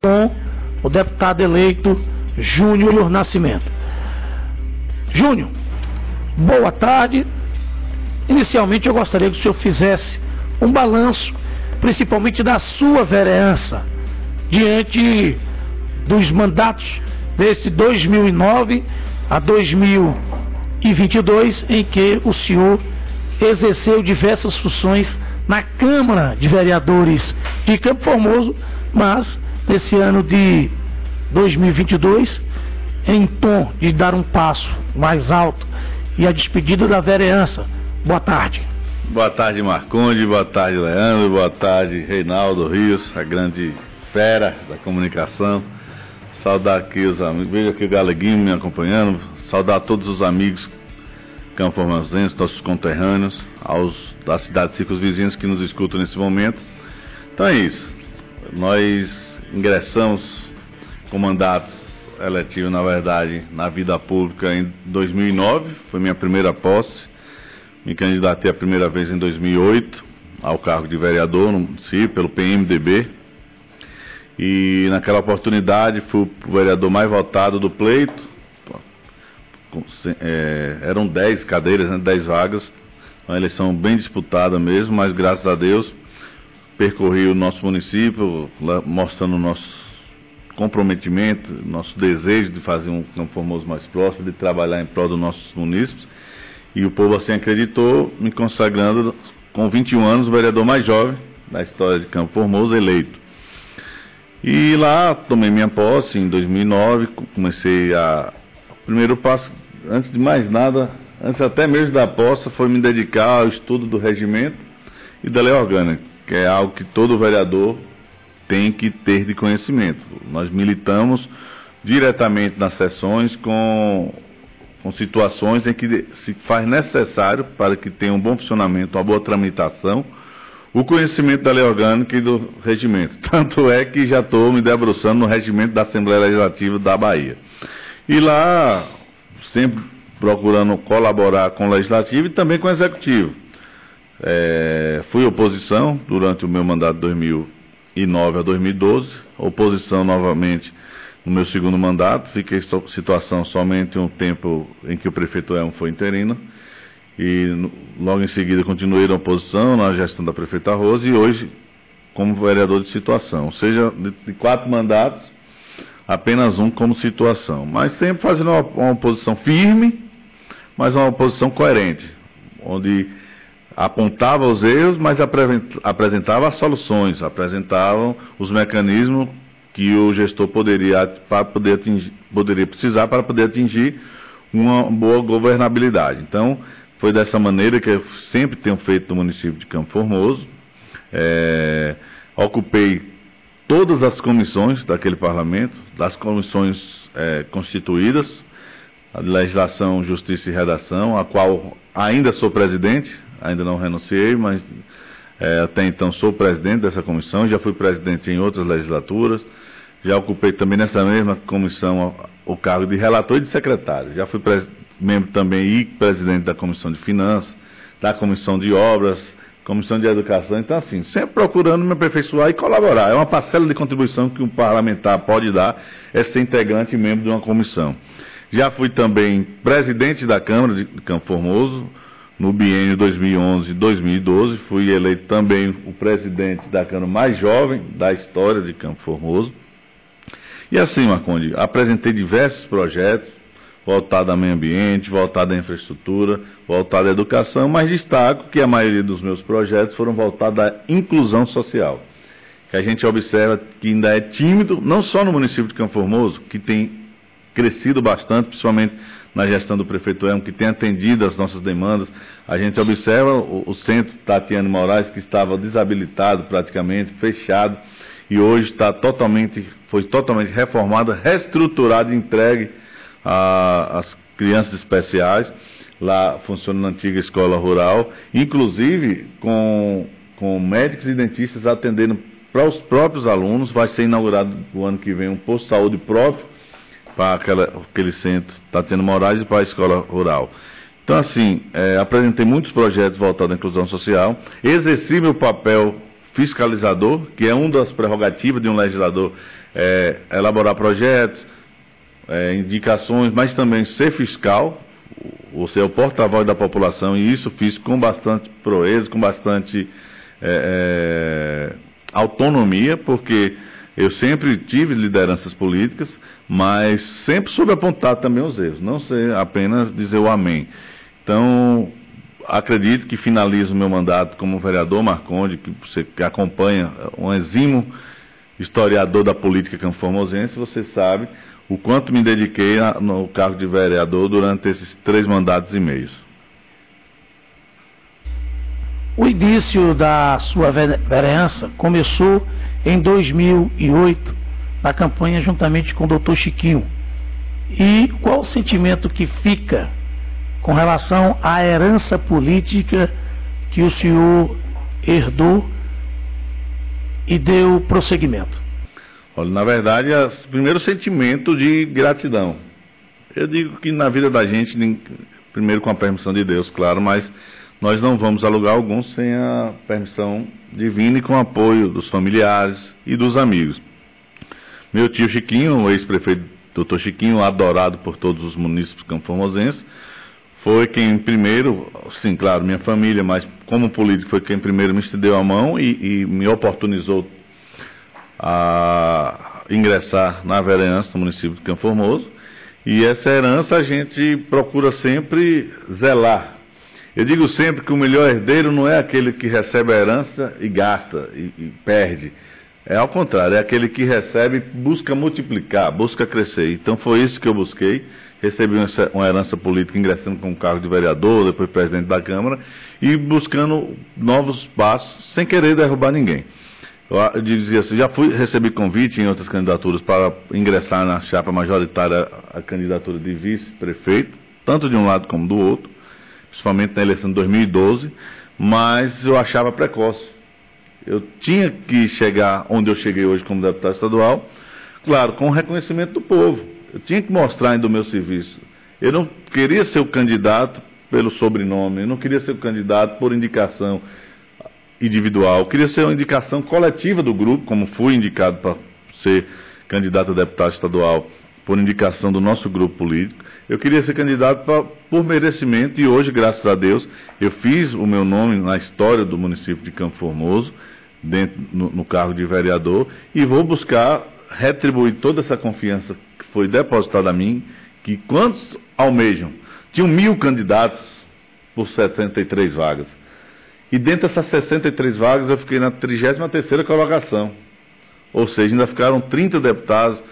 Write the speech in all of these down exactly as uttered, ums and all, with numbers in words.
com o deputado eleito Júnior Nascimento. Júnior, boa tarde. Inicialmente eu gostaria que o senhor fizesse um balanço, principalmente da sua vereança, diante dos mandatos desse dois mil e nove a dois mil e vinte e dois, em que o senhor exerceu diversas funções na Câmara de Vereadores de Campo Formoso, mas nesse ano de dois mil e vinte e dois, em tom de dar um passo mais alto e a despedida da vereança. Boa tarde. Boa tarde, Marconde, boa tarde, Leandro, boa tarde, Reinaldo Rios, a grande fera da comunicação. Saudar aqui os amigos, vejo aqui o Galeguinho me acompanhando, saudar todos os amigos campo-formosenses, nossos conterrâneos, aos da cidade circunvizinhas que nos escutam nesse momento. Então é isso, nós ingressamos com mandatos eletivos, na verdade, na vida pública em dois mil e nove, foi minha primeira posse, me candidatei a primeira vez em dois mil e oito ao cargo de vereador no município, pelo P M D B, e naquela oportunidade fui o vereador mais votado do pleito. É, eram dez cadeiras, né, dez vagas, uma eleição bem disputada mesmo, mas graças a Deus percorri o nosso município, mostrando o nosso comprometimento, nosso desejo de fazer um Campo Formoso mais próximo, de trabalhar em prol dos nossos munícipes, e o povo assim acreditou, me consagrando com vinte e um anos o vereador mais jovem da história de Campo Formoso eleito. E lá tomei minha posse em dois mil e nove, comecei a... O primeiro passo, antes de mais nada, antes até mesmo da posse, foi me dedicar ao estudo do regimento e da lei orgânica, que é algo que todo vereador tem que ter de conhecimento. Nós militamos diretamente nas sessões com, com situações em que se faz necessário, para que tenha um bom funcionamento, uma boa tramitação, o conhecimento da lei orgânica e do regimento. Tanto é que já estou me debruçando no regimento da Assembleia Legislativa da Bahia. E lá, sempre procurando colaborar com o Legislativo e também com o Executivo. É, fui oposição durante o meu mandato de dois mil e nove a dois mil e doze, oposição novamente no meu segundo mandato, fiquei em situação somente um tempo em que o prefeito Elmo foi interino, e logo em seguida continuei na oposição, na gestão da prefeita Rosa, e hoje como vereador de situação, ou seja, de, de quatro mandatos, apenas um como situação, mas sempre fazendo uma, uma oposição firme, mas uma oposição coerente, onde apontava os erros, mas apresentava as soluções, apresentavam os mecanismos que o gestor poderia, para poder atingir, poderia precisar para poder atingir uma boa governabilidade. Então, foi dessa maneira que eu sempre tenho feito no município de Campo Formoso. É, ocupei todas as comissões daquele parlamento, das comissões é, constituídas, a legislação, justiça e redação, a qual ainda sou presidente, ainda não renunciei, mas é, até então sou presidente dessa comissão, já fui presidente em outras legislaturas, já ocupei também nessa mesma comissão o cargo de relator e de secretário, já fui membro também e presidente da comissão de finanças, da comissão de obras, comissão de educação. Então, assim, sempre procurando me aperfeiçoar e colaborar. É uma parcela de contribuição que um parlamentar pode dar, é ser integrante e membro de uma comissão. Já fui também presidente da Câmara de Campo Formoso, no biênio dois mil e onze a dois mil e doze, fui eleito também o presidente da Câmara mais jovem da história de Campo Formoso. E assim, Marconde, apresentei diversos projetos, voltado ao meio ambiente, voltado à infraestrutura, voltado à educação, mas destaco que a maioria dos meus projetos foram voltados à inclusão social, que a gente observa que ainda é tímido, não só no município de Campo Formoso, que tem crescido bastante, principalmente na gestão do prefeito Elmo, que tem atendido as nossas demandas. A gente observa o, o centro Tatiane Moraes, que estava desabilitado praticamente, fechado, e hoje está totalmente, foi totalmente reformado, reestruturado e entregue às crianças especiais. Lá funciona na antiga escola rural, inclusive com, com médicos e dentistas atendendo para os próprios alunos. Vai ser inaugurado o ano que vem um posto de saúde próprio para aquela, aquele centro Tatiane Moraes e para a escola rural. Então, assim, é, apresentei muitos projetos voltados à inclusão social, exerci meu papel fiscalizador, que é uma das prerrogativas de um legislador, é, elaborar projetos, é, indicações, mas também ser fiscal, ou ser o porta-voz da população, e isso fiz com bastante proeza, com bastante é, é, autonomia, porque eu sempre tive lideranças políticas, mas sempre soube apontar também os erros, não ser apenas dizer o amém. Então, acredito que finalizo o meu mandato como vereador Marconde, que você que acompanha um exímio historiador da política campoformosense, você sabe o quanto me dediquei no cargo de vereador durante esses três mandatos e meios. O início da sua vereança começou em dois mil e oito, na campanha juntamente com o doutor Chiquinho. E qual o sentimento que fica com relação à herança política que o senhor herdou e deu prosseguimento? Olha, na verdade, é o primeiro sentimento de gratidão. Eu digo que na vida da gente, primeiro com a permissão de Deus, claro, mas nós não vamos a lugar algum sem a permissão divina e com o apoio dos familiares e dos amigos. Meu tio Chiquinho, o ex-prefeito doutor Chiquinho, adorado por todos os munícipes campoformosenses, foi quem primeiro, sim, claro, minha família, mas como político foi quem primeiro me estendeu a mão e, e me oportunizou a ingressar na vereança do município de Campo Formoso. E essa herança a gente procura sempre zelar. Eu digo sempre que o melhor herdeiro não é aquele que recebe a herança e gasta e, e perde. É ao contrário, é aquele que recebe, busca multiplicar, busca crescer. Então foi isso que eu busquei. Recebi uma herança política ingressando com o cargo de vereador, depois presidente da Câmara, e buscando novos passos, sem querer derrubar ninguém. Eu dizia assim, já fui recebi convite em outras candidaturas para ingressar na chapa majoritária a candidatura de vice-prefeito, tanto de um lado como do outro, principalmente na eleição de dois mil e doze, mas eu achava precoce. Eu tinha que chegar onde eu cheguei hoje como deputado estadual, claro, com o reconhecimento do povo. Eu tinha que mostrar ainda o meu serviço. Eu não queria ser o candidato pelo sobrenome, eu não queria ser o candidato por indicação individual, eu queria ser uma indicação coletiva do grupo, como fui indicado para ser candidato a deputado estadual por indicação do nosso grupo político. Eu queria ser candidato pra, por merecimento e hoje, graças a Deus, eu fiz o meu nome na história do município de Campo Formoso, dentro, no, no cargo de vereador, e vou buscar retribuir toda essa confiança que foi depositada a mim, que quantos almejam? Tinham mil candidatos por setenta e três vagas. E dentro dessas sessenta e três vagas eu fiquei na trigésima terceira colocação. Ou seja, ainda ficaram trinta deputados,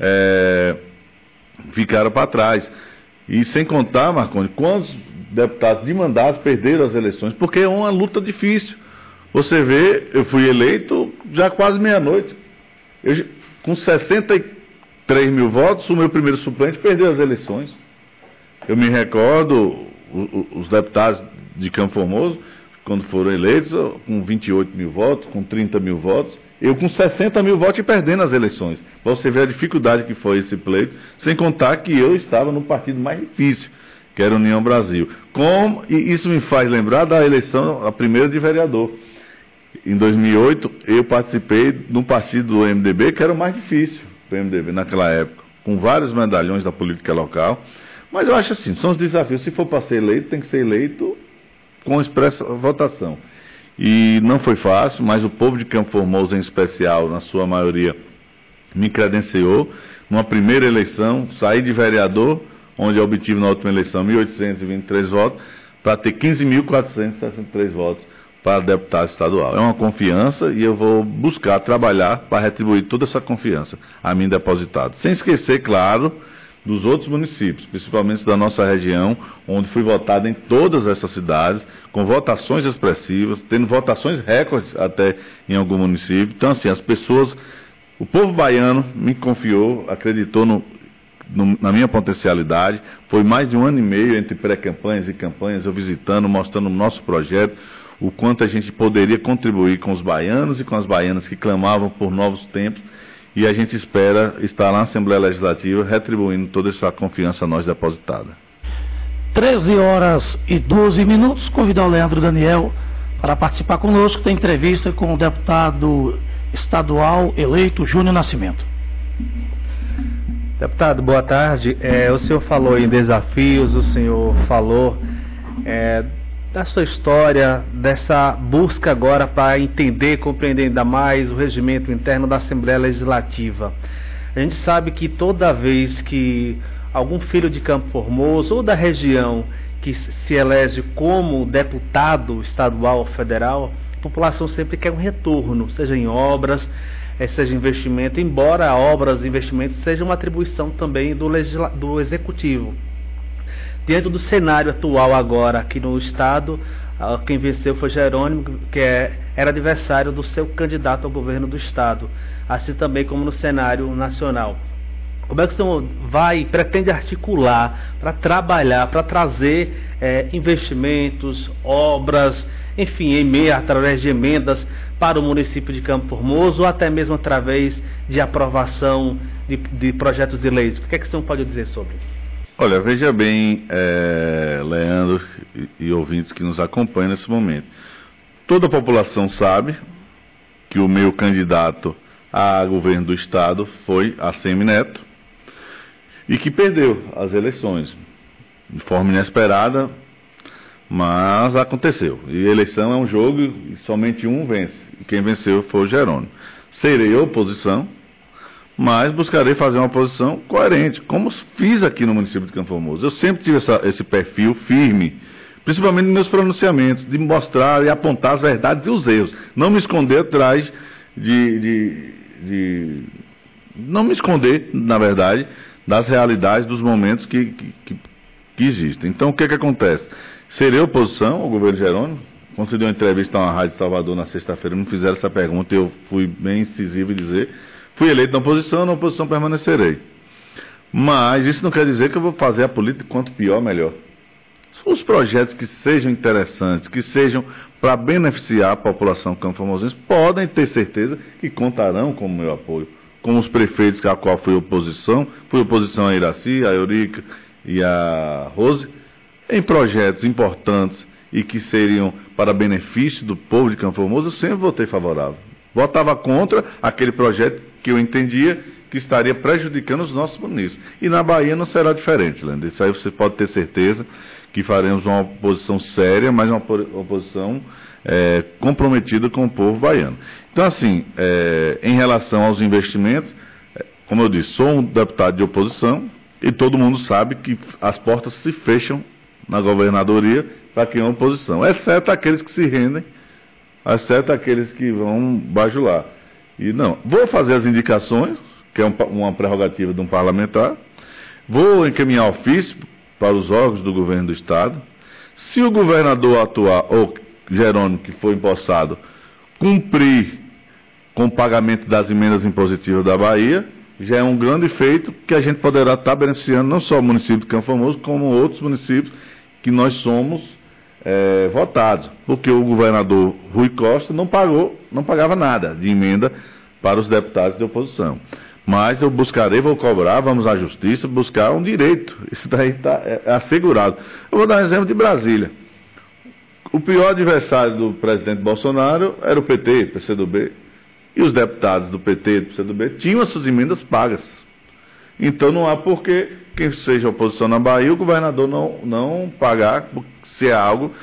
é, ficaram para trás. E sem contar, Marconi, quantos deputados de mandato perderam as eleições, porque é uma luta difícil. Você vê, eu fui eleito já quase meia-noite. Eu, com sessenta e três mil votos, o meu primeiro suplente perdeu as eleições. Eu me recordo, os deputados de Campo Formoso, quando foram eleitos, com vinte e oito mil votos, com trinta mil votos, eu com sessenta mil votos e perdendo as eleições. Você vê a dificuldade que foi esse pleito, sem contar que eu estava no partido mais difícil, que era a União Brasil. Como, e isso me faz lembrar da eleição, a primeira de vereador. Em dois mil e oito, eu participei no partido do M D B, que era o mais difícil, do M D B naquela época, com vários medalhões da política local. Mas eu acho assim, são os desafios. Se for para ser eleito, tem que ser eleito com expressa votação. E não foi fácil, mas o povo de Campo Formoso, em especial, na sua maioria, me credenciou. Numa primeira eleição, saí de vereador, onde eu obtive na última eleição mil oitocentos e vinte e três votos, para ter quinze mil quatrocentos e sessenta e três votos para deputado estadual. É uma confiança e eu vou buscar trabalhar para retribuir toda essa confiança a mim depositada. Sem esquecer, claro, dos outros municípios, principalmente da nossa região, onde fui votado em todas essas cidades, com votações expressivas, tendo votações recordes até em algum município. Então, assim, as pessoas, o povo baiano me confiou, acreditou no, no, na minha potencialidade. Foi mais de um ano e meio entre pré-campanhas e campanhas, eu visitando, mostrando o nosso projeto, o quanto a gente poderia contribuir com os baianos e com as baianas que clamavam por novos tempos. E a gente espera estar na Assembleia Legislativa retribuindo toda essa confiança a nós depositada. treze horas e doze minutos. Convidar o Leandro Daniel para participar conosco da entrevista com o deputado estadual eleito Júnior Nascimento. Deputado, boa tarde. É, o senhor falou em desafios, o senhor falou é, da sua história, dessa busca agora para entender, compreender ainda mais o regimento interno da Assembleia Legislativa. A gente sabe que toda vez que algum filho de Campo Formoso ou da região que se elege como deputado estadual ou federal, a população sempre quer um retorno, seja em obras, seja investimento, embora obras e investimentos sejam uma atribuição também do, legisla... do Executivo. Dentro do cenário atual agora aqui no Estado, quem venceu foi Jerônimo, que é, era adversário do seu candidato ao governo do Estado, assim também como no cenário nacional. Como é que o senhor vai, pretende articular para trabalhar, para trazer é, investimentos, obras, enfim, em através de emendas para o município de Campo Formoso, ou até mesmo através de aprovação de, de projetos de leis? O que é que o senhor pode dizer sobre isso? Olha, veja bem, é, Leandro e, e ouvintes que nos acompanham nesse momento. Toda a população sabe que o meu candidato a governo do Estado foi ACM Neto e que perdeu as eleições de forma inesperada, mas aconteceu. E eleição é um jogo e somente um vence. E quem venceu foi o Jerônimo. Serei oposição, mas buscarei fazer uma oposição coerente, como fiz aqui no município de Campo Formoso. Eu sempre tive essa, esse perfil firme, principalmente nos meus pronunciamentos, de mostrar e apontar as verdades e os erros. Não me esconder atrás de... de, de não me esconder, na verdade, das realidades dos momentos que, que, que, que existem. Então, o que é que acontece? Serei oposição ao governo Jerônimo. Concedi uma entrevista a uma rádio de Salvador na sexta-feira, me fizeram essa pergunta e eu fui bem incisivo em dizer: fui eleito na oposição, na oposição permanecerei. Mas isso não quer dizer que eu vou fazer a política quanto pior, melhor. Os projetos que sejam interessantes, que sejam para beneficiar a população campo-formosense, podem ter certeza que contarão com o meu apoio. Como os prefeitos a qual fui oposição, fui oposição a Iraci, a Eurica e a Rose, em projetos importantes e que seriam para benefício do povo de Campo Formoso, eu sempre votei favorável. Votava contra aquele projeto que eu entendia que estaria prejudicando os nossos municípios. E na Bahia não será diferente, Leandro. Isso aí você pode ter certeza que faremos uma oposição séria, mas uma oposição é, comprometida com o povo baiano. Então, assim, é, em relação aos investimentos, como eu disse, sou um deputado de oposição e todo mundo sabe que as portas se fecham na governadoria para quem é oposição, exceto aqueles que se rendem, exceto aqueles que vão bajular. E não, vou fazer as indicações, que é um, uma prerrogativa de um parlamentar, vou encaminhar ofício para os órgãos do governo do Estado. Se o governador atuar, ou Jerônimo, que foi empossado, cumprir com o pagamento das emendas impositivas da Bahia, já é um grande feito que a gente poderá estar beneficiando não só o município de Campo Formoso, como outros municípios que nós somos é, votados, porque o governador Rui Costa não pagou, não pagava nada de emenda para os deputados de oposição. Mas eu buscarei, vou cobrar, vamos à justiça, buscar um direito. Isso daí está é, é assegurado. Eu vou dar um exemplo de Brasília. O pior adversário do presidente Bolsonaro era o P T, P C do B. E os deputados do P T e do P C do B tinham as suas emendas pagas. Então não há por que quem seja oposição na Bahia, o governador não, não pagar, se é algo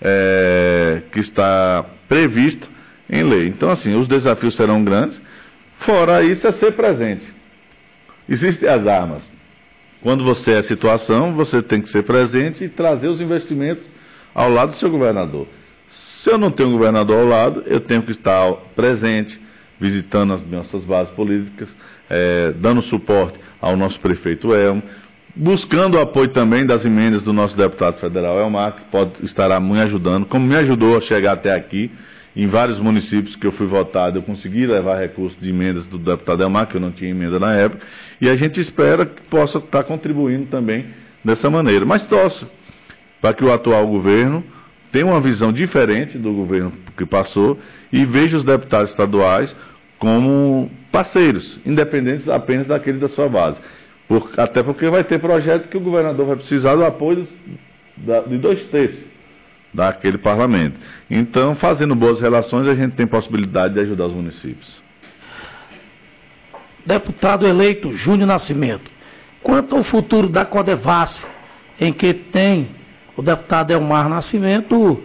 é, que está previsto em lei. Então, assim, os desafios serão grandes. Fora isso, é ser presente. Existem as armas. Quando você é a situação, você tem que ser presente e trazer os investimentos ao lado do seu governador. Se eu não tenho um governador ao lado, eu tenho que estar presente, visitando as nossas bases políticas, é, dando suporte ao nosso prefeito Elmo, buscando o apoio também das emendas do nosso deputado federal Elmar, que pode estar me ajudando, como me ajudou a chegar até aqui. Em vários municípios que eu fui votado, eu consegui levar recursos de emendas do deputado Elmar, que eu não tinha emenda na época, e a gente espera que possa estar contribuindo também dessa maneira. Mas torço para que o atual governo tenha uma visão diferente do governo que passou e veja os deputados estaduais como parceiros, independentes apenas daquele da sua base. Por, até porque vai ter projeto que o governador vai precisar do apoio da, de dois terços daquele parlamento. Então, fazendo boas relações, a gente tem possibilidade de ajudar os municípios. deputado eleito Júnior Nascimento, quanto ao futuro da Codevasf, em que tem o deputado Elmar Nascimento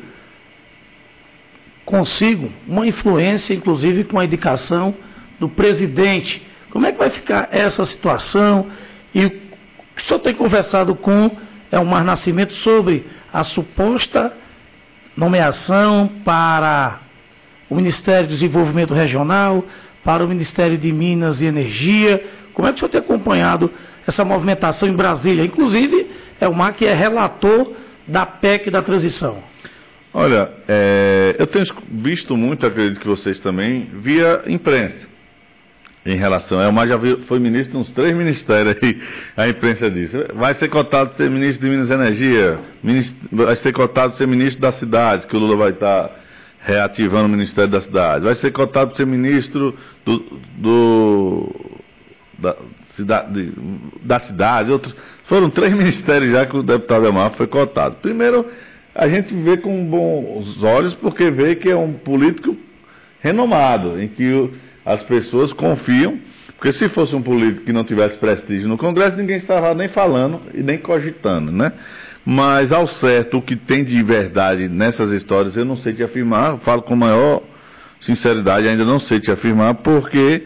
consigo uma influência, inclusive com a indicação do presidente. Como é que vai ficar essa situação? E o senhor tem conversado com Elmar Nascimento sobre a suposta nomeação para o Ministério do Desenvolvimento Regional, para o Ministério de Minas e Energia. Como é que o senhor tem acompanhado essa movimentação em Brasília? Inclusive, Elmar, que é relator da P E C da transição. Olha, é, eu tenho visto muito, acredito que vocês também, via imprensa, em relação. Elmar já foi ministro de uns três ministérios aí, a imprensa disse. Vai ser cotado para ser ministro de Minas e Energia, ministro, vai ser cotado para ser ministro das cidades, que o Lula vai estar reativando o Ministério das Cidades. Vai ser cotado para ser ministro do, do, da, cidade, da cidade. Outros, foram três ministérios já que o deputado Elmar foi cotado. Primeiro, a gente vê com bons olhos, porque vê que é um político renomado, em que o, as pessoas confiam, porque se fosse um político que não tivesse prestígio no Congresso, ninguém estava nem falando e nem cogitando, né? Mas, ao certo, o que tem de verdade nessas histórias, eu não sei te afirmar, eu falo com maior sinceridade, ainda não sei te afirmar, porque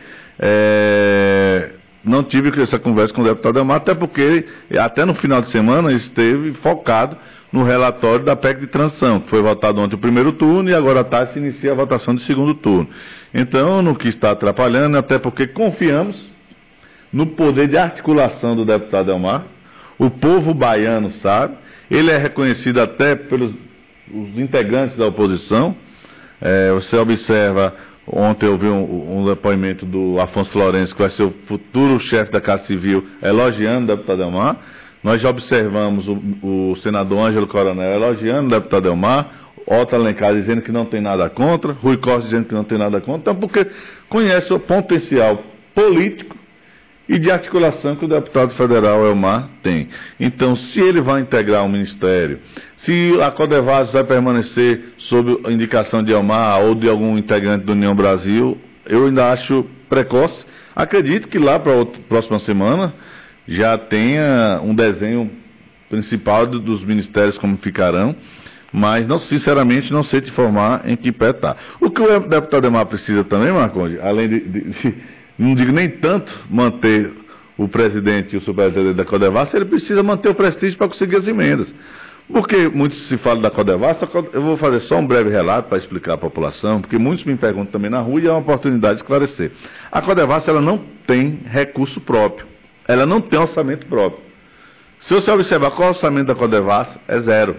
é, não tive essa conversa com o deputado Elmar, até porque, até no final de semana, esteve focado no relatório da P E C de transição, que foi votado ontem o primeiro turno e agora à tarde se inicia a votação do segundo turno. Então, no que está atrapalhando, até porque confiamos no poder de articulação do deputado Elmar. O povo baiano sabe, ele é reconhecido até pelos os integrantes da oposição. É, você observa, ontem eu vi um, um depoimento do Afonso Florencio, que vai ser o futuro chefe da Casa Civil, elogiando o deputado Elmar. Nós já observamos o, o senador Ângelo Coronel elogiando o deputado Elmar, Otto Alencar dizendo que não tem nada contra, Rui Costa dizendo que não tem nada contra, então porque conhece o potencial político e de articulação que o deputado federal Elmar tem. Então, se ele vai integrar o ministério, se a Codevasf vai permanecer sob a indicação de Elmar ou de algum integrante do União Brasil, eu ainda acho precoce. Acredito que lá para a próxima semana já tenha um desenho principal do, dos ministérios como ficarão, mas, não, sinceramente, não sei te informar em que pé está. O que o deputado Elmar precisa também, Marconde, além de, de, de, não digo nem tanto manter o presidente e o superintendente da Codevasf, ele precisa manter o prestígio para conseguir as emendas. Porque muito se fala da Codevasf, eu vou fazer só um breve relato para explicar à população, porque muitos me perguntam também na rua e é uma oportunidade de esclarecer. A Codevasf, ela não tem recurso próprio. Ela não tem orçamento próprio. Se você observar qual é o orçamento da Codevasf, é zero.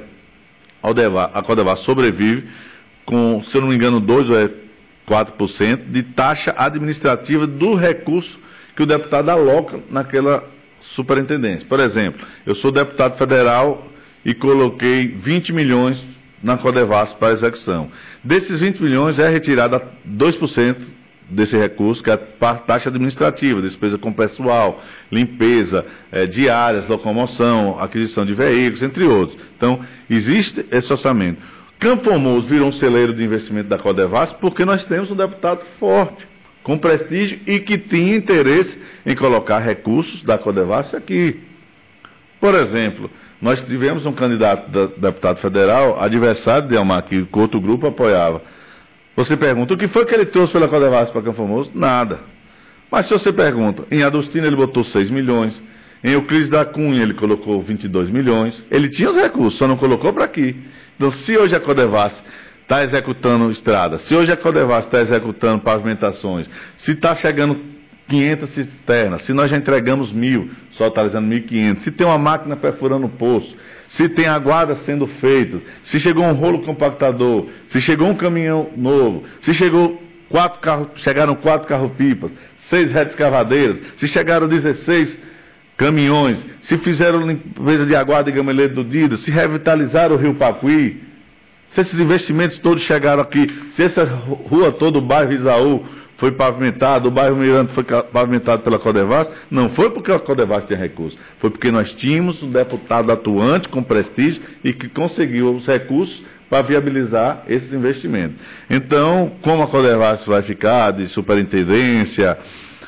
A Codevasf sobrevive com, se eu não me engano, dois ou quatro por cento de taxa administrativa do recurso que o deputado aloca naquela superintendência. Por exemplo, eu sou deputado federal e coloquei vinte milhões na Codevasf para execução. Desses vinte milhões é retirada dois por cento desse recurso, que é a taxa administrativa, despesa com pessoal, limpeza, é, diárias, locomoção, aquisição de veículos, entre outros. Então, existe esse orçamento. Campo Formoso virou um celeiro de investimento da Codevasf porque nós temos um deputado forte, com prestígio e que tinha interesse em colocar recursos da Codevasf aqui. Por exemplo, nós tivemos um candidato da, deputado federal, adversário de Elmar, que o outro grupo apoiava. Você pergunta, o que foi que ele trouxe pela Codevasf para Campo Formoso? Nada. Mas se você pergunta, em Adustina ele botou seis milhões, em Euclides da Cunha ele colocou vinte e dois milhões, ele tinha os recursos, só não colocou para aqui. Então, se hoje a Codevasf está executando estradas, se hoje a Codevasf está executando pavimentações, se está chegando quinhentas cisternas, se nós já entregamos mil, só totalizando mil e quinhentos, se tem uma máquina perfurando o poço, se tem aguadas sendo feitas, se chegou um rolo compactador, se chegou um caminhão novo, se chegou quatro carros, chegaram quatro carro-pipas, seis retroescavadeiras, se chegaram dezesseis caminhões, se fizeram limpeza de aguada e gameleiro do Dido, se revitalizaram o Rio Pacuí, se esses investimentos todos chegaram aqui, se essa rua toda, o bairro Isaú, foi pavimentado, o bairro Miranda foi pavimentado pela Codevasf, não foi porque a Codevasf tinha recursos, foi porque nós tínhamos um deputado atuante com prestígio e que conseguiu os recursos para viabilizar esses investimentos. Então, como a Codevasf vai ficar de superintendência,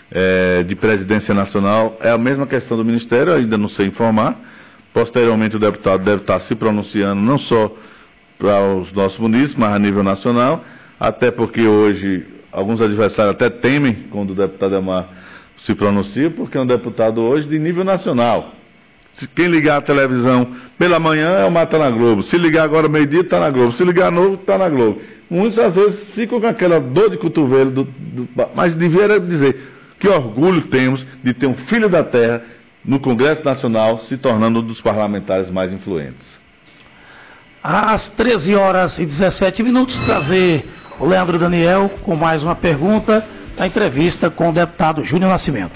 é, de presidência nacional, é a mesma questão do Ministério, ainda não sei informar. Posteriormente, o deputado deve estar se pronunciando não só para os nossos munícipes, mas a nível nacional, até porque hoje alguns adversários até temem quando o deputado Amar se pronuncia, porque é um deputado hoje de nível nacional. Se quem ligar a televisão pela manhã é o Mata na Globo, se ligar agora meio-dia está na Globo, se ligar novo está na Globo. Muitos às vezes ficam com aquela dor de cotovelo, do, do, mas devia dizer que orgulho temos de ter um filho da terra no Congresso Nacional se tornando um dos parlamentares mais influentes. Às treze horas e dezessete minutos, trazer o Leandro Daniel com mais uma pergunta da entrevista com o deputado Júnior Nascimento.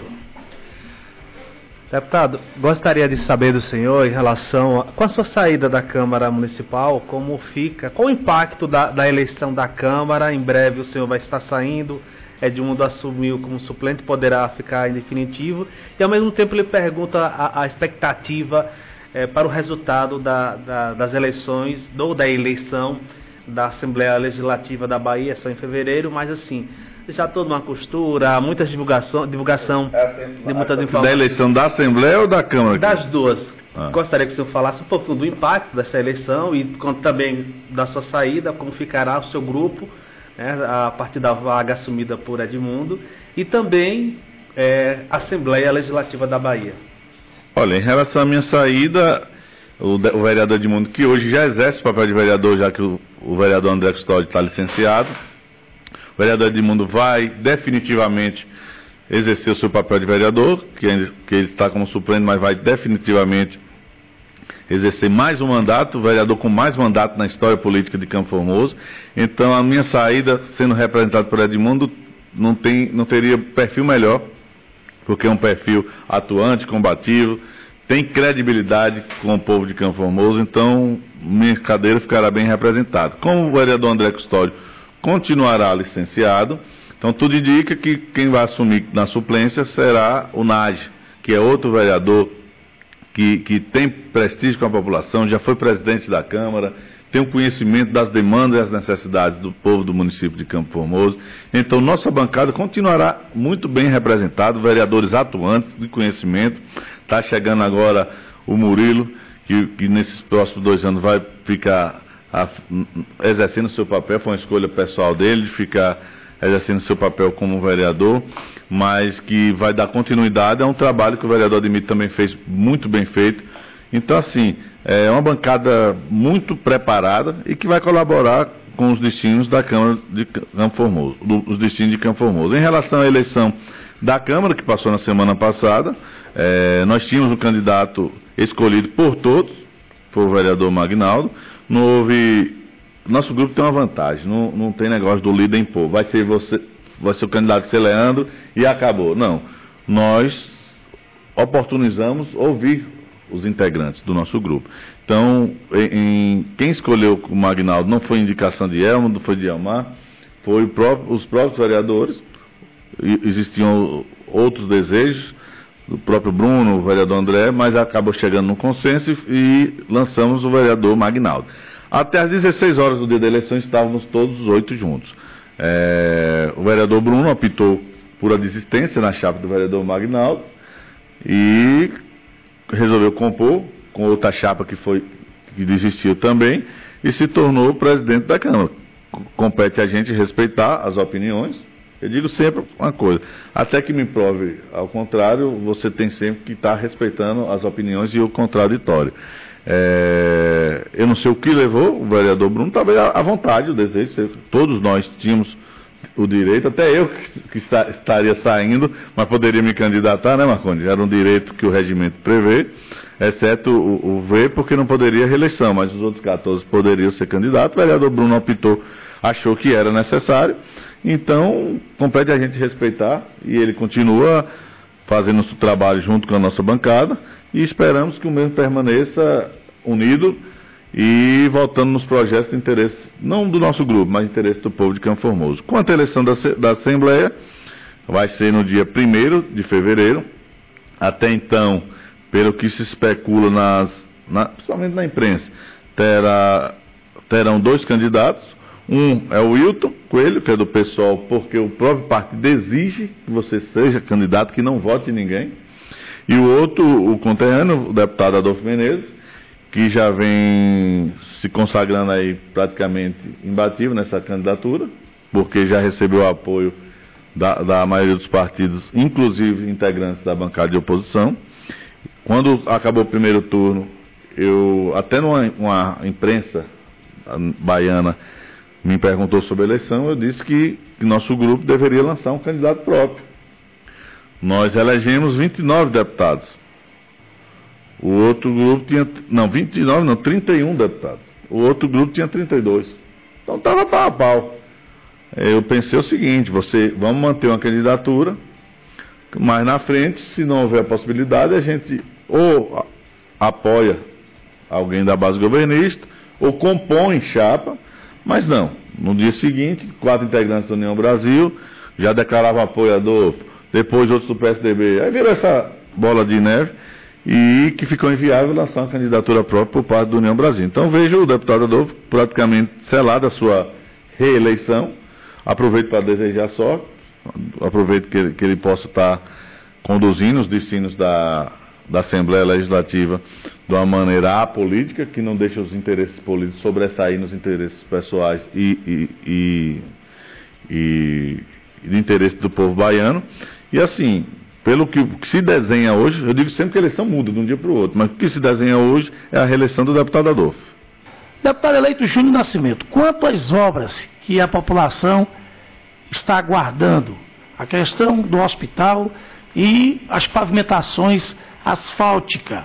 Deputado, gostaria de saber do senhor em relação a, com a sua saída da Câmara Municipal, como fica, qual o impacto da, da eleição da Câmara? Em breve o senhor vai estar saindo, Edmundo assumiu como suplente, poderá ficar em definitivo, e ao mesmo tempo ele pergunta a, a expectativa é, para o resultado da, da, das eleições, ou da eleição da Assembleia Legislativa da Bahia, só em fevereiro, mas assim, já toda uma costura, muitas divulgação, divulgação de muitas informações. Da eleição da Assembleia ou da Câmara? Das duas. Ah. Gostaria que o senhor falasse um pouco do impacto dessa eleição e também da sua saída, como ficará o seu grupo, né, a partir da vaga assumida por Edmundo, e também é, Assembleia Legislativa da Bahia. Olha, em relação à minha saída, o, o vereador Edmundo, que hoje já exerce o papel de vereador, já que o, o vereador André Custódio está licenciado, o vereador Edmundo vai definitivamente exercer o seu papel de vereador, que ele, que ele está como suplente, mas vai definitivamente exercer mais um mandato, o vereador com mais mandato na história política de Campo Formoso. Então, a minha saída, sendo representado por Edmundo, não, tem, não teria perfil melhor, porque é um perfil atuante, combativo, tem credibilidade com o povo de Campo Formoso, então minha cadeira ficará bem representada. Como o vereador André Custódio continuará licenciado, então tudo indica que quem vai assumir na suplência será o Nage, que é outro vereador que, que tem prestígio com a população, já foi presidente da Câmara, tem um conhecimento das demandas e as necessidades do povo do município de Campo Formoso. Então nossa bancada continuará muito bem representada, vereadores atuantes de conhecimento. Está chegando agora o Murilo, que, que nesses próximos dois anos vai ficar A, exercendo seu papel, foi uma escolha pessoal dele de ficar exercendo seu papel como vereador, mas que vai dar continuidade a um trabalho que o vereador Admito também fez muito bem feito. Então, assim, é uma bancada muito preparada e que vai colaborar com os destinos da Câmara de Campo Formoso, do, os destinos de Campo Formoso. Em relação à eleição da Câmara, que passou na semana passada, é, nós tínhamos um candidato escolhido por todos, foi o vereador Magnaldo. Não houve. Nosso grupo tem uma vantagem, não, não tem negócio do líder impor. Vai ser você, vai ser o candidato ser Leandro e acabou. Não. Nós oportunizamos ouvir os integrantes do nosso grupo. Então, em, em, quem escolheu o Magnaldo não foi indicação de Elmo, não foi de Elmar, foi próprio, os próprios vereadores. E, existiam outros desejos do próprio Bruno, o vereador André, mas acabou chegando no consenso e, e lançamos o vereador Magnaldo. Até às dezesseis horas do dia da eleição estávamos todos os oito juntos. É, o vereador Bruno optou por a desistência na chapa do vereador Magnaldo e resolveu compor com outra chapa que foi que desistiu também e se tornou o presidente da Câmara. Compete a gente respeitar as opiniões. Eu digo sempre uma coisa, até que me prove ao contrário, você tem sempre que estar respeitando as opiniões e o contraditório. É, eu não sei o que levou o vereador Bruno, talvez à vontade, o desejo, todos nós tínhamos o direito, até eu que, que está, estaria saindo, mas poderia me candidatar, né, Marcondes? Era um direito que o regimento prevê, exceto o, o V, porque não poderia reeleição, mas os outros quatorze poderiam ser candidatos. O vereador Bruno optou, achou que era necessário. Então, compete a gente respeitar e ele continua fazendo o trabalho junto com a nossa bancada e esperamos que o mesmo permaneça unido e voltando nos projetos de interesse, não do nosso grupo, mas de interesse do povo de Campo Formoso. Quanto à eleição da, da Assembleia, vai ser no dia primeiro de fevereiro. Até então, pelo que se especula, nas, na, principalmente na imprensa, terá, terão dois candidatos. Um é o Wilton Coelho, que é do PSOL, porque o próprio partido exige que você seja candidato, que não vote ninguém. E o outro, o conterrâneo, o deputado Adolfo Menezes, que já vem se consagrando aí praticamente imbatível nessa candidatura, porque já recebeu o apoio da, da maioria dos partidos, inclusive integrantes da bancada de oposição. Quando acabou o primeiro turno, eu, até numa uma imprensa baiana me perguntou sobre a eleição, eu disse que, que nosso grupo deveria lançar um candidato próprio. Nós elegemos vinte e nove deputados. O outro grupo tinha, não, vinte e nove não, trinta e um deputados. O outro grupo tinha trinta e dois. Então estava pau a pau. Eu pensei o seguinte, você, vamos manter uma candidatura, mas na frente, se não houver a possibilidade, a gente ou apoia alguém da base governista, ou compõe chapa, mas não. No dia seguinte, quatro integrantes da União Brasil já declaravam apoiador, depois outros do P S D B. Aí virou essa bola de neve e que ficou inviável lançar uma candidatura própria por parte da União Brasil. Então vejo o deputado Adolfo praticamente selado a sua reeleição. Aproveito para desejar sorte, aproveito que ele, que ele possa estar conduzindo os destinos da, da Assembleia Legislativa de uma maneira apolítica, que não deixa os interesses políticos sobressair nos interesses pessoais e, e, e, e, e do interesse do povo baiano. E assim, pelo que, que se desenha hoje, eu digo sempre que a eleição muda de um dia para o outro, mas o que se desenha hoje é a reeleição do deputado Adolfo. Deputado eleito Júnior Nascimento, quanto às obras que a população está aguardando, a questão do hospital e as pavimentações asfálticas,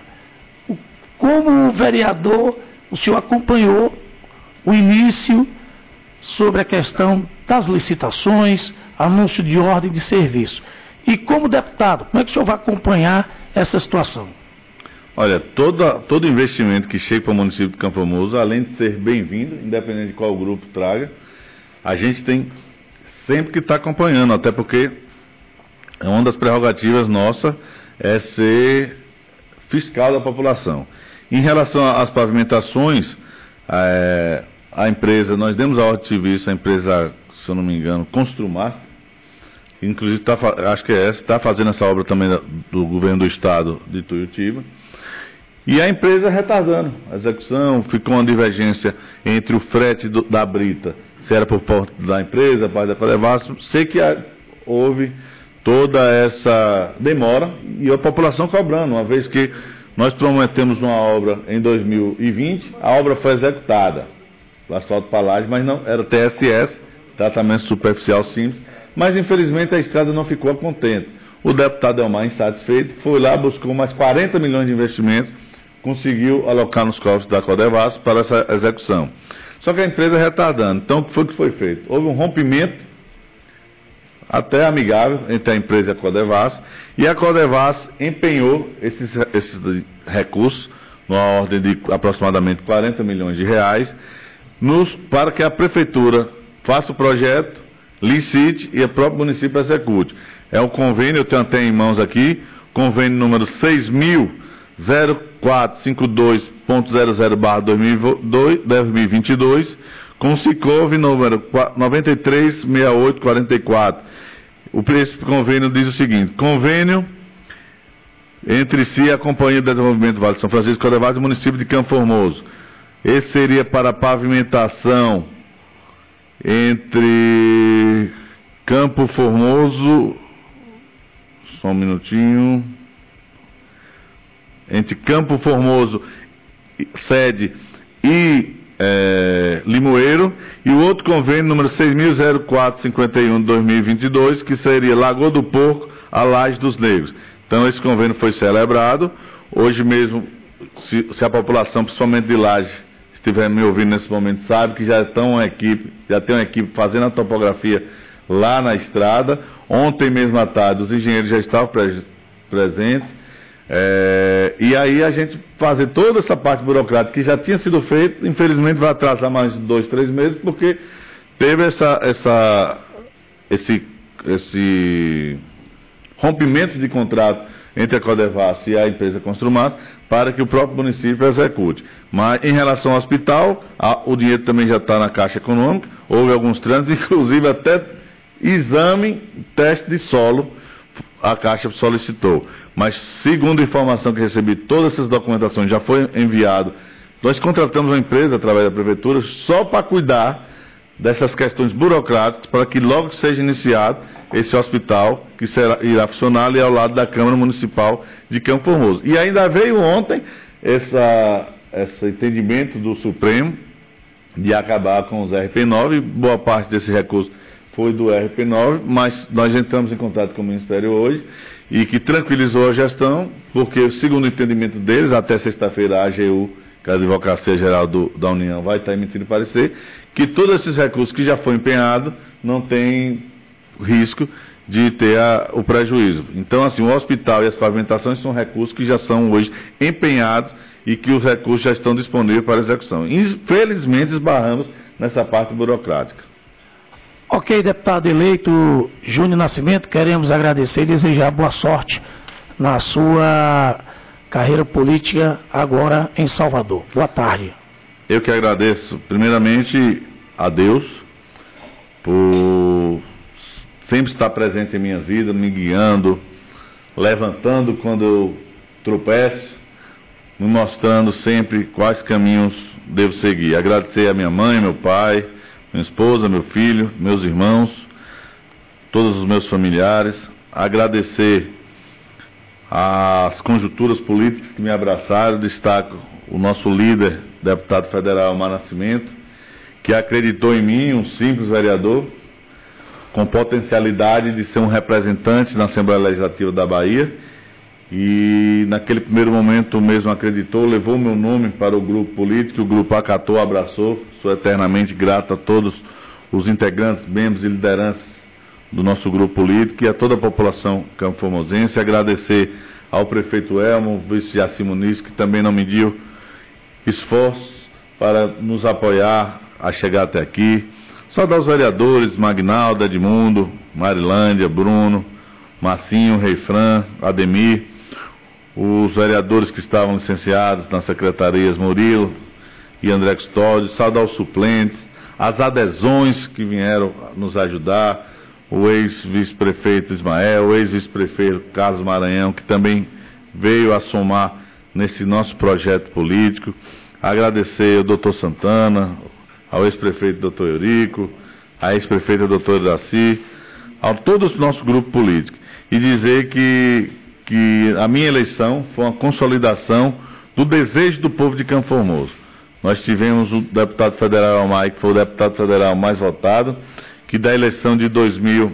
como vereador, o senhor acompanhou o início sobre a questão das licitações, anúncio de ordem de serviço. E como deputado, como é que o senhor vai acompanhar essa situação? Olha, toda, todo investimento que chega para o município de Campo Formoso, além de ser bem-vindo, independente de qual grupo traga, a gente tem sempre que estar acompanhando, até porque é uma das prerrogativas nossas é ser fiscal da população. Em relação às pavimentações, é, a empresa, nós demos a ordem de serviço, a empresa, se eu não me engano, Construmaster, inclusive tá, acho que é essa, está fazendo essa obra também do governo do estado de Tuiutiba. E a empresa retardando a execução, ficou uma divergência entre o frete do, da brita, se era por parte da empresa, parte da Codevasf. Sei que a, houve toda essa demora e a população cobrando, uma vez que nós prometemos uma obra em dois mil e vinte, a obra foi executada, o asfalto para laje, mas não, era T S S, tratamento superficial simples, mas infelizmente a estrada não ficou a contento. O deputado Elmar, insatisfeito, foi lá, buscou mais quarenta milhões de investimentos, conseguiu alocar nos cofres da Codevasf para essa execução. Só que a empresa retardando. Então, o que foi que foi feito? Houve um rompimento, até amigável, entre a empresa e a Codevasf, e a Codevasf empenhou esses, esses recursos, numa ordem de aproximadamente quarenta milhões de reais, nos, para que a prefeitura faça o projeto, licite e o próprio município execute. É um convênio, eu tenho até em mãos aqui, convênio número seis mil quatrocentos e cinquenta e dois ponto zero zero barra dois mil e vinte e dois, com o Sicov número noventa e três sessenta e oito quarenta e quatro. O esse convênio diz o seguinte: convênio entre si a Companhia de Desenvolvimento do Vale de São Francisco Codevasf e o município de Campo Formoso. Esse seria para pavimentação entre Campo Formoso, só um minutinho, entre Campo Formoso, sede, e é, Limoeiro, e o outro convênio número seis mil quatrocentos e cinquenta e um de dois mil e vinte e dois, que seria Lagoa do Porco, a Laje dos Negros. Então esse convênio foi celebrado. Hoje mesmo, se, se a população, principalmente de Laje, estiver me ouvindo nesse momento, sabe que já estão uma equipe, já tem uma equipe fazendo a topografia lá na estrada. Ontem mesmo à tarde os engenheiros já estavam pre presentes. É, e aí a gente fazer toda essa parte burocrática que já tinha sido feita, infelizmente vai atrasar mais de dois, três meses, porque teve essa, essa, esse, esse rompimento de contrato entre a Codevasf e a empresa Construmas, para que o próprio município execute. Mas em relação ao hospital, a, o dinheiro também já está na Caixa Econômica, houve alguns trâmites, inclusive até exame, teste de solo, a Caixa solicitou. Mas, segundo a informação que recebi, todas essas documentações já foi enviado. Nós contratamos uma empresa, através da Prefeitura, só para cuidar dessas questões burocráticas, para que logo seja iniciado esse hospital, que será, irá funcionar ali ao lado da Câmara Municipal de Campo Formoso. E ainda veio ontem essa, esse entendimento do Supremo de acabar com os R P nove, boa parte desse recurso foi do R P nove, mas nós entramos em contato com o Ministério hoje, e que tranquilizou a gestão, porque, segundo o entendimento deles, até sexta-feira a A G U, que é a Advocacia Geral do, da União, vai estar emitindo parecer, que todos esses recursos que já foram empenhados não tem risco de ter a, o prejuízo. Então, assim, o hospital e as pavimentações são recursos que já são hoje empenhados e que os recursos já estão disponíveis para execução. Infelizmente, esbarramos nessa parte burocrática. Ok, deputado eleito Júnior Nascimento, queremos agradecer e desejar boa sorte na sua carreira política agora em Salvador. Boa tarde. Eu que agradeço, primeiramente, a Deus por sempre estar presente em minha vida, me guiando, levantando quando eu tropeço, me mostrando sempre quais caminhos devo seguir. Agradecer a minha mãe, meu pai, minha esposa, meu filho, meus irmãos, todos os meus familiares. Agradecer as conjunturas políticas que me abraçaram. Destaco o nosso líder, deputado federal Omar Nascimento, que acreditou em mim, um simples vereador, com potencialidade de ser um representante na Assembleia Legislativa da Bahia, e naquele primeiro momento mesmo acreditou, levou meu nome para o grupo político, o grupo acatou, abraçou. Sou eternamente grato a todos os integrantes, membros e lideranças do nosso grupo político e a toda a população campo-formosense. Agradecer ao prefeito Elmo, vice Jaci Muniz, que também não mediu esforços para nos apoiar a chegar até aqui. Saudar os vereadores, Magnaldo, Edmundo, Marilândia, Bruno, Marcinho, Reifran, Ademir, os vereadores que estavam licenciados nas secretarias Murilo e André Custódio, saudar os suplentes, as adesões que vieram nos ajudar, o ex-vice-prefeito Ismael, o ex-vice-prefeito Carlos Maranhão, que também veio a somar nesse nosso projeto político. Agradecer ao doutor Santana, ao ex-prefeito doutor Eurico, à ex-prefeita doutora Iraci, a todo o nosso grupo político, e dizer que, que a minha eleição foi uma consolidação do desejo do povo de Campo Formoso. Nós tivemos o deputado federal Almai, que foi o deputado federal mais votado, que da eleição de dois mil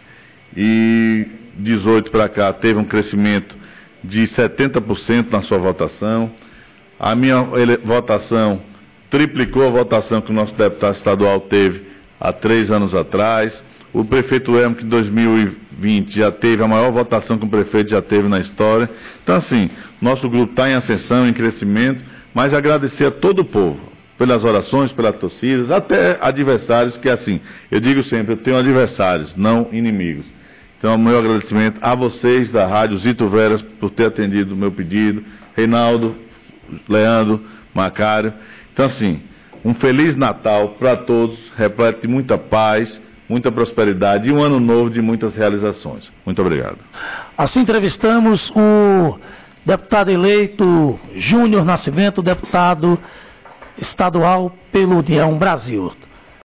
e dezoito para cá teve um crescimento de setenta por cento na sua votação. A minha votação triplicou a votação que o nosso deputado estadual teve há três anos atrás. O prefeito Elmo, que em dois mil e vinte já teve a maior votação que o prefeito já teve na história. Então, assim, nosso grupo está em ascensão, em crescimento, mas agradecer a todo o povo, pelas orações, pelas torcidas, até adversários, que assim, eu digo sempre, eu tenho adversários, não inimigos. Então, o meu agradecimento a vocês da Rádio Zito Veras por ter atendido o meu pedido, Reinaldo, Leandro, Macário. Então, assim, um Feliz Natal para todos, repleto de muita paz, muita prosperidade e um ano novo de muitas realizações. Muito obrigado. Assim entrevistamos o deputado eleito Júnior Nascimento, deputado estadual pelo União Brasil.